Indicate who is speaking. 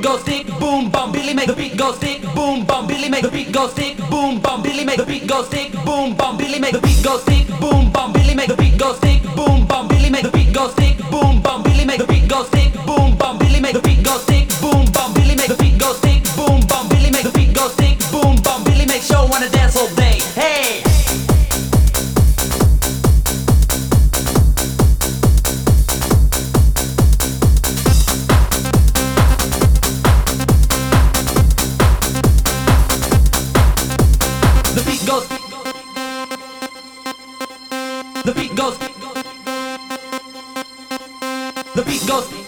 Speaker 1: go stick, boom, bum, Billy make the beat go stick, boom, bum, Billy make the beat go stick, boom, bum, Billy make the beat go stick, boom, bum, Billy make the beat go stick, boom, bum, Billy make the beat go stick, boom, bum, Billy make the beat go stick, boom, bum, Billy make the beat go stick, boom, bum, Billy make the beat go stick, boom, bum, Billy make the beat go stick, boom, bum, Billy make the beat go stick, boom, bum, Billy make sure wanna dance all day. Hey. The beat goes. The beat goes. The beat goes.